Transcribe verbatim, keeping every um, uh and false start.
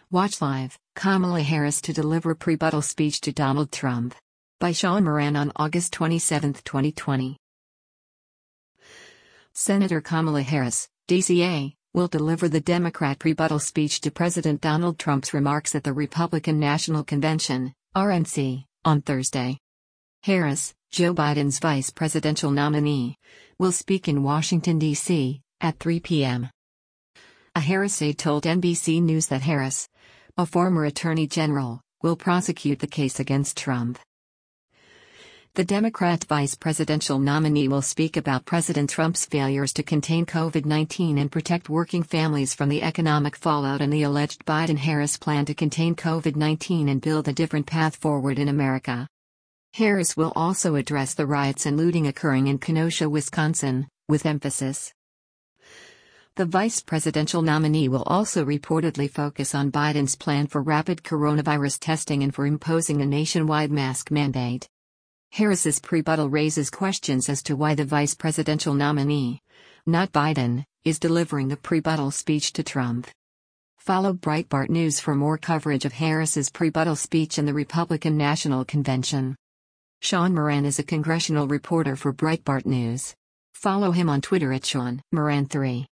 Watch live, Kamala Harris to deliver pre-buttal speech to Donald Trump. By Sean Moran on August twenty-seventh, twenty twenty. Senator Kamala Harris, D C A, will deliver the Democrat pre-buttal speech to President Donald Trump's remarks at the Republican National Convention, R N C, on Thursday. Harris, Joe Biden's vice presidential nominee, will speak in Washington, D C, at three p m A Harris aide told N B C News that Harris, a former attorney general, will prosecute the case against Trump. The Democrat vice presidential nominee will speak about President Trump's failures to contain COVID nineteen and protect working families from the economic fallout and the alleged Biden-Harris plan to contain COVID nineteen and build a different path forward in America. Harris will also address the riots and looting occurring in Kenosha, Wisconsin, with emphasis. The vice presidential nominee will also reportedly focus on Biden's plan for rapid coronavirus testing and for imposing a nationwide mask mandate. Harris's pre-buttal raises questions as to why the vice presidential nominee, not Biden, is delivering the pre-buttal speech to Trump. Follow Breitbart News for more coverage of Harris's pre-buttal speech in the Republican National Convention. Sean Moran is a congressional reporter for Breitbart News. Follow him on Twitter at Sean Moran three.